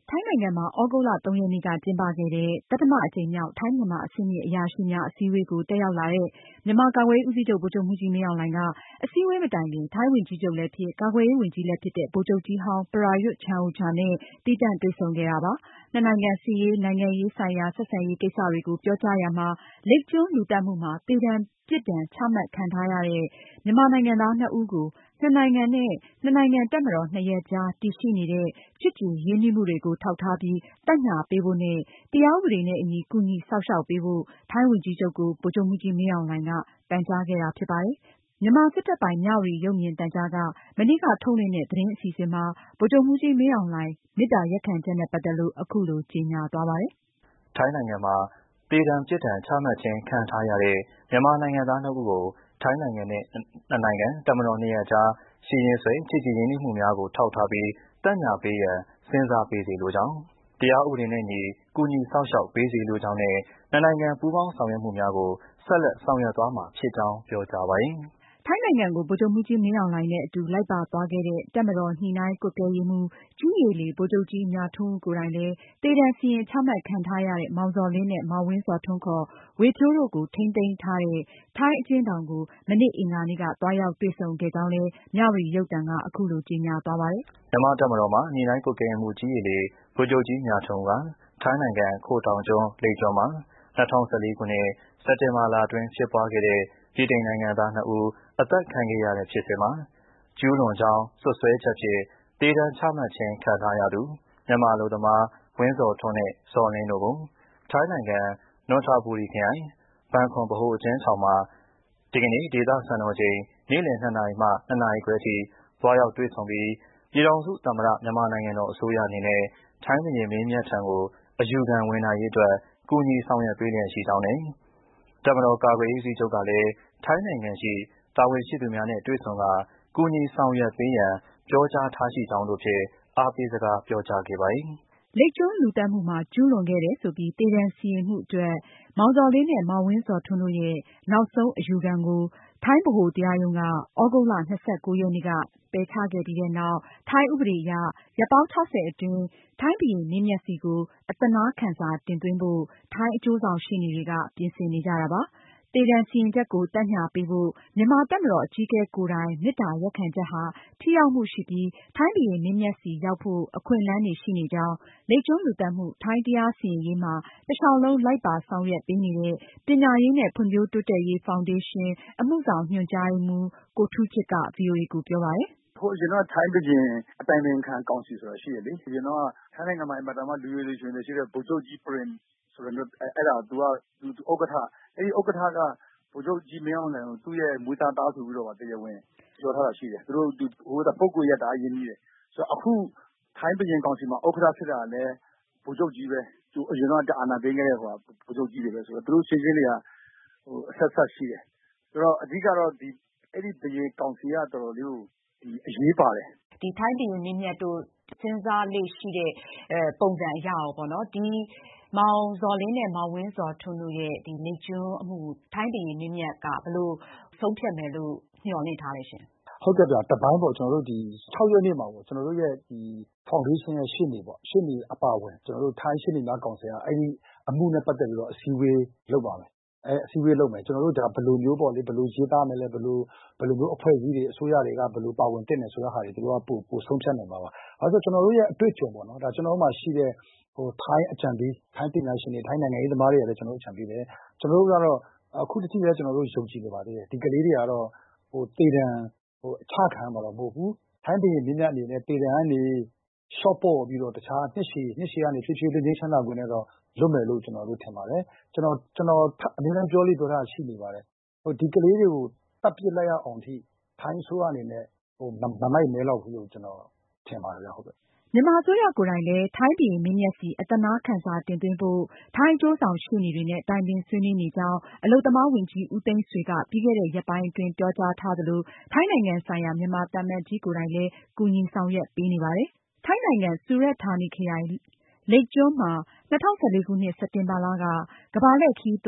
ထိုင်းနိုင်ငံမှာ သြဂုတ်လ 3 ရက်နေ့က ကျင်းပခဲ့တဲ့ သတ္တမအကြိမ်မြောက် ထိုင်း-မြန်မာ အဆင့်မြင့်အရာရှိများ အစည်းအဝေးကို တက်ရောက်လာတဲ့ မြန်မာကာကွယ်ရေးဦးစီးချုပ် ဗိုလ်ချုပ်မှူးကြီး မင်းအောင်လှိုင်က အစည်းအဝေးမတိုင်ခင် ထိုင်းဝန်ကြီးချုပ်လည်းဖြစ် ကာကွယ်ရေးဝန်ကြီးလည်းဖြစ်တဲ့ ဗိုလ်ချုပ်ကြီးဟောင်း ပရာယွတ်ချန်အိုချာနဲ့ သီးသန့်တွေ့ဆုံခဲ့တာပါ။ နှစ်နိုင်ငံ စစ်ရေး၊ နိုင်ငံရေးဆိုင်ရာ ဆက်ဆံရေးကိစ္စတွေကို ပြောကြားရာမှာ လိပ်ကျွန်းလူသတ်မှုမှာ သေဒဏ်ပြစ်ဒဏ်ချမှတ်ခံထားရတဲ့ မြန်မာနိုင်ငံသား နှစ်ဦးကို နှစ်နိုင်ငံနဲ့ နှစ်နိုင်ငံတပ်မတော် နှစ်ရပ်ကြား တည်ရှိနေတဲ့ ချစ်ကြည်ရင်းနှီးမှုတွေကို ထောက်ထားပြီး သက်ညှာပေးဖို့နဲ့ တရားဥပဒေနဲ့အညီ ကူညီစောင့်ရှောက်ပေးဖို့ ထိုင်းဝန်ကြီးချုပ်ကို ဗိုလ်ချုပ်မှူးကြီး မင်းအောင်လှိုင်က ပန်ကြားခဲ့တာဖြစ်ပါတယ်။ မြန်မာစစ်တပ်ပိုင် မြဝတီရုပ်မြင်သံကြားက မနေ့က ထုတ်လွှင့်တဲ့ သတင်းအစီအစဉ်မှာ ဗိုလ်ချုပ်မှူးကြီး မင်းအောင်လှိုင် မေတ္တာရပ်ခံချက်နဲ့ ပတ်သက်လို့ အခုလို ကြေညာသွားပါတယ်။ ထိုင်းနိုင်ငံမှာ သေဒဏ်ပြစ်ဒဏ်ချမှတ်ခြင်းခံထားရတဲ့ မြန်မာနိုင်ငံသား နှစ်ဦးကို ထိုင်းနိုင်ငံနဲ့ နှစ်နိုင်ငံ တပ်မတော် နှစ်ရပ်ကြား ရှိရင်းစွဲ ချစ်ကြည်ရင်းနှီးမှုများကို ထောက်ထားပြီး သက်ညှာပေးရန် စဉ်းစားပေးစေလိုကြောင်း၊ တရားဥပဒေနဲ့အညီ ကူညီစောင့်ရှောက်ပေးစေလိုကြောင်းနဲ့ နှစ်နိုင်ငံပူးပေါင်းဆောင်ရွက်မှုများကို ဆက်လက်ဆောင်ရွက်သွားမှာဖြစ်ကြောင်း ပြောကြားပါတယ်။ထိုင်းနိုင်ငံကို ဗိုလ်ချုပ်မှူးကြီး မင်းအောင်လှိုင်နဲ့အတူ လိုက်ပါသွားခဲ့တဲ့ တပ်မတော် ညှိနှိုင်းကွပ်ကဲရေးမှူး ကြည်း၊ ရေ၊ လေ ဗိုလ်ချုပ်ကြီး မြထွန်းဦး ကိုယ်တိုင်လည်း သေဒဏ်စီရင်ချမှတ်ခံထားရတဲ့ မောင်ဇော်လင်းနဲ့ မောင်ဝင်းဇော်ထွန်း ဝေဖြိုးတို့ကို ထိန်းသိမ်းထားတဲ့ ထိုင်းအကျဉ်းထောင်ကို မနေ့ အင်္ဂါနေ့က သွားရောက်တွေ့ဆုံခဲ့ကြောင်းလည်း မြဝတီရုပ်သံက အခုလို ကြေညာသွားပါတယ်။ မြန်မာ့တပ်မတော်မှ ညှိနှိုင်းကွပ်ကဲရေးမှူး ကြည်း၊ ရေ လေ ဗိုလ်ချုပ်ကြီး မြထွန်းဦးက ထိုင်းနိုင်ငံ ခိုတောင်ကျွန်း လိပ်ကျွန်းမှာ ၂၀၁၄ ခုနှစ် စက်တင်ဘာလအတွင်းဖြစ်ပွားခဲ့တဲ့ ဗြိတိန်နိုင်ငံသား နှစ်ဦး အသတ်ခံခဲ့ရတဲ့ဖြစ်စဉ်မှာ ကျူးလွန်ကြောင်း စွပ်စွဲချက်ဖြင့် သေဒဏ်ချမှတ်ခြင်းခံထားရသူ မြန်မာအလုပ်သမား ဝင်းဇော်ထွန်းနဲ့ ဇော်လင်းတို့ကို ထိုင်းနိုင်ငံ နွန်ထဘူရီခရိုင် ဘန်ခွမ်ဗဟိုအကျဉ်းထောင်မှာ ဒီကနေ့ ဒေသစံတော်ချိန် နေ့လည် 2 နာရီမှ 2 နာရီခွဲအထိ သွားရောက်တွေ့ဆုံပြီး ပြည်ထောင်စုသမ္မတ မြန်မာနိုင်ငံတော်အစိုးရအနေနဲ့ ထိုင်းဘုရင်မင်းမြတ်ထံကို အယူခံဝင်နိုင်ရေးအတွက် ကူညီဆောင်ရွက်ပေးလျက်ရှိကြောင်းနဲ့ တပ်မတော်ကာကွယ်ရေးဦးစီးချုပ်ကလည်း ထိုင်းနိုင်ငံရှိ တာဝန်ရှိသူများနဲ့ တွေ့ဆုံကာ ကူညီဆောင်ရွက်ပေးရန် ပြောကြားထားရှိကြောင်းတို့ဖြင့် အားပေးစကားပြောကြားခဲ့ပါတယ်။ လိပ်ကျွန်းလူသတ်မှုမှာ ကျူးလွန်ခဲ့တယ်ဆိုပြီး သေဒဏ်စီရင်မှုအတွက် မောင်ဇော်လင်းနဲ့ မောင်ဝင်းဇော်ထွန်းတို့ရဲ့ နောက်ဆုံးအယူခံကို ထိုင်းဗဟိုတရားရုံးက သြဂုတ်လ ၂၉ ရက်နေ့က ပယ်ချခဲ့ပြီးနောက် ထိုင်းဥပဒေအရ ရက်ပေါင်း ၆၀ အတွင်း ထိုင်းဘုရင်မင်းမြတ်ဆီကို အသနားခံစာတင်သွင်းဖို့ ထိုင်းအကျိုးဆောင်ရှေ့နေတွေက ပြင်ဆင်နေကြတာပါ။ သေဒဏ်စီရင်ချက်ကို သက်ညှာပေးဖို့ မြန်မာတပ်မတော်အကြီးအကဲကိုယ်တိုင် မေတ္တာရပ်ခံချက်ဟာ ထိရောက်မှုရှိပြီး ထိုင်းဘုရင်မင်းမြတ်ဆီရောက်ဖို့ အခွင့်အလမ်းတွေရှိနေကြောင်း လိပ်ကျွန်းလူသတ်မှု ထိုင်းတရားစီရင်ရေးမှာ တလျောက်လုံးလိုက်ပါဆောင်ရွက်ပေးနေတဲ့ ပညာရေးနဲ့ ဖွံ့ဖြိုးတိုးတက်ရေးဖောင်ဒေးရှင်း အမှုဆောင်ညွှန်ကြားရေးမှူး ကိုထူးချစ်က ဗွီအိုအေကိုပြောပါတယ်။ ဟိုအရင်တုန်းက ထိုင်းဘုရင်အတိုင်ပင်ခံကောင်စီဆိုတာရှိတယ်လေ။ အရင်တုန်းက ထိုင်းနိုင်ငံမှာ အင်မတန်မှ လူရည်လိုချင်လိုရှိတဲ့ ဗိုလ်ချုပ်ကြီး ပရင်ဆိုတဲ့ အဲ့ဒါသူက ဥက္ကဋ္ဌ အဲ့ဒီဥက္ကဋ္ဌက ဗိုလ်ချုပ်ကြီးမင်းအောင်လှိုင်ကို သူ့ရဲ့မွေးစားသားဆိုပြီးတော့ တရားဝင်ပြောထားတာရှိတယ်။ သူတို့ပုဂ္ဂိုလ်ရေးက တအားရင်းနှီးတယ်။ ဆိုတော့အခု ထိုင်းဘုရင်ကောင်စီမှာ ဥက္ကဋ္ဌဖြစ်တာလည်း ဗိုလ်ချုပ်ကြီးပဲ။ အရင်တုန်းက အာဏာသိမ်းခဲ့တဲ့ ဗိုလ်ချုပ်ကြီးတွေပဲဆိုတော့ သူတို့ချင်းချင်းတွေက အဆက်ရှိတယ်။ ဆိုတော့ အဓိကတော့ အဲ့ဒီဘုရင်ကောင်စီက တော်တော်လေးကို အရေးပါတယ်။ ထိုင်းဘုရင်မင်းမြတ်တို့ စဉ်းစားလေ့ရှိတဲ့ ပုံစံအရရောပေါ့နော် ဒီမောင်ဇော်လင်းနဲ့ မောင်ဝင်းဇော်ထွန်းတို့ရဲ့ လိပ်ကျွန်းအမှုကို ထိုင်းဘုရင်မင်းမြတ်က ဘယ်လိုဆုံးဖြတ်မယ်လို့ မျှော်လင့်ထားလဲရှင်။ ဟုတ်ကဲ့ဗျ။ တပိုင်းပေါ့ ကျွန်တော်တို့ဒီ 6 ရက်နေ့မှာပေါ့ ကျွန်တော်တို့ရဲ့ဒီဖောင်ဒေးရှင်းရဲ့ရှေ့နေပေါ့။ ရှေ့နေအပါအဝင် ကျွန်တော်တို့ ထိုင်းရှေ့နေများကောင်စီက အဲ့ဒီအမှုနဲ့ပတ်သက်ပြီးတော့ အစည်းအဝေးလုပ်ပါမယ်။ အစည်းအဝေးလုပ်မယ်။ ကျွန်တော်တို့ဒါဘယ်လိုမျိုးပေါ့လေ ဘယ်လိုရေးသားမလဲ ဘယ်လိုမျိုးအဖွဲ့အစည်းတွေ အစိုးရတွေက ဘယ်လိုပါဝင်သင့်တယ်ဆိုတဲ့ဟာတွေ သူတို့ကပိုဆုံးဖြတ်နိုင်မှာပါ။ ဘာလို့လဲဆိုတော့ ကျွန်တော်တို့ရဲ့အတွေ့အကြုံပေါ့နော်။ ဒါကျွန်တော်တို့မှာရှိတဲ့ ထိုင်းအကြံပေး ထိုင်းပညာရှင်တွေ ထိုင်းနိုင်ငံရေးသမားတွေကလည်း ကျွန်တော်တို့ကို အကြံပေးတယ်။ ကျွန်တော်တို့ကတော့ အခုထိလည်း ကျွန်တော်တို့ယုံကြည်နေပါသေးတယ်။ ဒီကလေးတွေကတော့ သေဒဏ်အချခံရမှာတော့မဟုတ်ဘူး။ ထိုင်းဘုရင်မင်းမြတ်အနေနဲ့ သေဒဏ်ကနေ လျှော့ပေါ့ပြီးတော့ တခြားနှစ်ရှည်ကနေ ဖြည်းဖြည်းလေး ငြိမ်းချမ်းသာခွင့်နဲ့တော့ လွတ်မယ်လို့ ကျွန်တော်တို့ထင်ပါတယ်။ ကျွန်တော်အမြဲတမ်းပြောလေ့ပြောထရှိနေပါတယ်။ ဒီကလေးတွေကို သတ်ပစ်လိုက်ရအောင်အထိ ထိုင်းအစိုးရအနေနဲ့ မမိုက်မဲလောက်ဘူးလို့ ကျွန်တော်ထင်ပါတယ်ဗျ။ ဟုတ်ကဲ့။ မြန်မာအစိုးရကိုယ်တိုင်လည်း ထိုင်းဘုရင်မင်းမြတ်ဆီ အသနားခံစာတင်သွင်းဖို့ ထိုင်းအကျိုးဆောင်ရှေ့နေတွေနဲ့ တိုင်ပင်ဆွေးနွေးနေကြောင်း အလုပ်သမားဝန်ကြီး ဦးသိန်းဆွေက ပြီးခဲ့တဲ့ရက်ပိုင်းအတွင်း ပြောကြားထားသလို ထိုင်းနိုင်ငံဆိုင်ရာ မြန်မာသံအမတ်ကြီးကိုယ်တိုင်လည်း ကူညီဆောင်ရွက်ပေးနေပါတယ်။ ထိုင်းနိုင်ငံ စူရတ်ဌာနီခရိုင် လိပ်ကျွန်းမှာ ၂၀၁၄ ခုနှစ် စက်တင်ဘာလက ကမ္ဘာလှည့်ခရီးသွား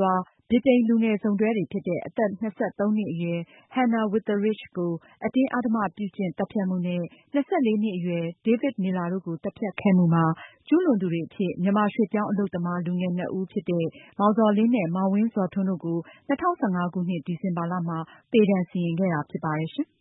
ဗြိတိန်လူငယ်စုံတွဲတွေဖြစ်တဲ့ အသက် ၂၃ နှစ်အရွယ် Hannah Witheridge ကို အတင်းအဓမ္မပြုကျင့်သတ်ဖြတ်မှုနဲ့ ၂၄ နှစ်အရွယ် David Miller တို့ကို သတ်ဖြတ်ခဲ့မှုမှာ ကျူးလွန်သူတွေအဖြစ် မြန်မာရွှေ့ပြောင်းအလုပ်သမား လူငယ် နှစ်ဦးဖြစ်တဲ့ မောင်ဇော်လင်းနဲ့ မောင်ဝင်းဇော်ထွန်းတို့ကို ၂၀၁၅ ခုနှစ် ဒီဇင်ဘာလမှာ သေဒဏ်စီရင်ခဲ့တာဖြစ်ပါတယ်ရှင်။